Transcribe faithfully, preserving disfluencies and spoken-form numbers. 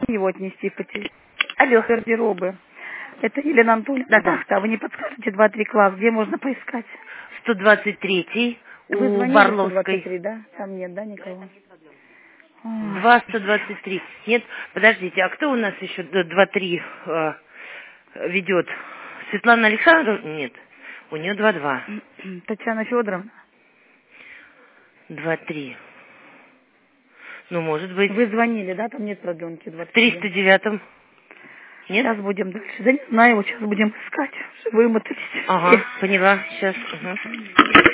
его отнести в потерь. Алло, гардеробы. Это Елена Анатольевна. Да, да. Вы не подскажете два-три класс, где можно поискать? сто двадцать третий Вы у звонили Барловской. сто двадцать три, да? Там нет, да, никого? два сто двадцать три. Нет, подождите, а кто у нас еще два три э, ведет? Светлана Александровна? Нет, у нее два два. Татьяна Федоровна. два три. Ну, может быть. Вы звонили, да? Там нет продленки. В триста девятом. Нет? Сейчас будем дальше. Да не знаю, вот сейчас будем искать. Вымотались. Ага, поняла. Сейчас. Угу.